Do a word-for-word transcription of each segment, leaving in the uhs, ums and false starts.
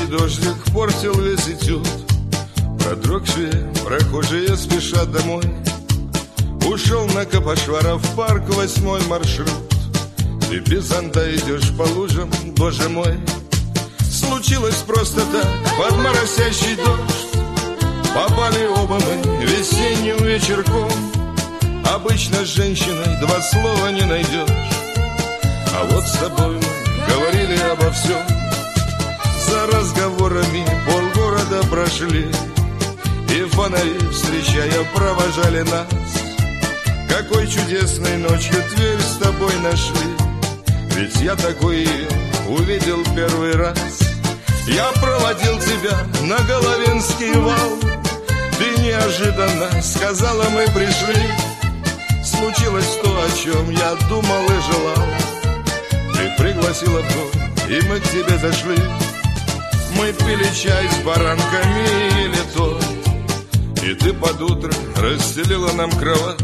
дождик портил весь этюд. Продрогшие прохожие спешат домой. Ушел на Капошвара в парк восьмой маршрут. Ты без зонта идешь по лужам, боже мой. Случилось просто так, под моросящий дождь. Попали оба мы весенним вечерком. Обычно с женщиной два слова не найдешь, а вот с тобой мы говорили обо всем. За разговорами полгорода прошли, и фонари, встречая, провожали нас. Какой чудесной ночью Тверь с тобой нашли, ведь я такой ее увидел первый раз. Я проводил тебя на Головинский вал. Ты неожиданно сказала, мы пришли. Случилось то, о чем я думал и желал. Ты пригласила в дом, и мы к тебе зашли. Мы пили чай с баранками и ели торт, и ты под утро расстелила нам кровать.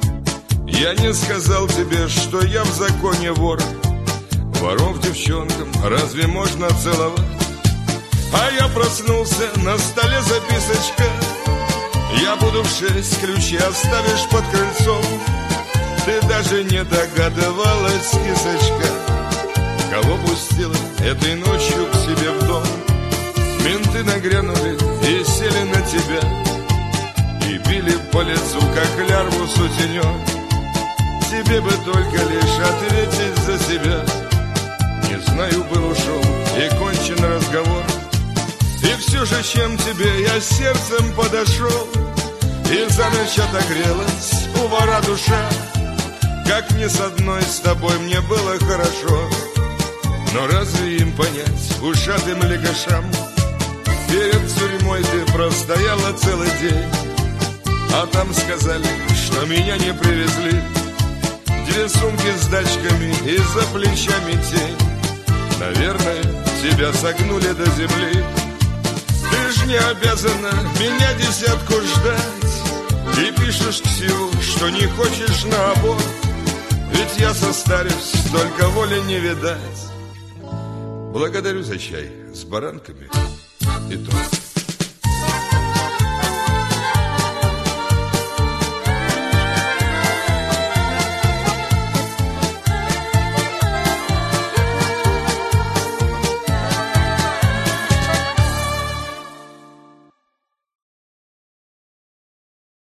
Я не сказал тебе, что я в законе вор. Воров девчонкам разве можно целовать? А я проснулся, на столе записочка. Я буду в шесть, ключи оставишь под крыльцом. Ты даже не догадывалась, кисочка, кого пустила этой ночью к себе в дом. Менты нагрянули и сели на тебя, и били по лицу, как лярву сутенер. Тебе бы только лишь ответить за себя. Не знаю, был ушел и кончен разговор. И все же, чем тебе я сердцем подошел, и за ночь отогрелась у вора душа. Как ни с одной с тобой мне было хорошо, но разве им понять, ушатым легашам? Перед тюрьмой ты простояла целый день, а там сказали, что меня не привезли. Две сумки с дачками и за плечами тень. Наверное, тебя согнули до земли. Ты ж не обязана меня десятку ждать, и пишешь Ксю, что не хочешь на аборт. Ведь я состарюсь, только воли не видать. Благодарю за чай с баранками и торт.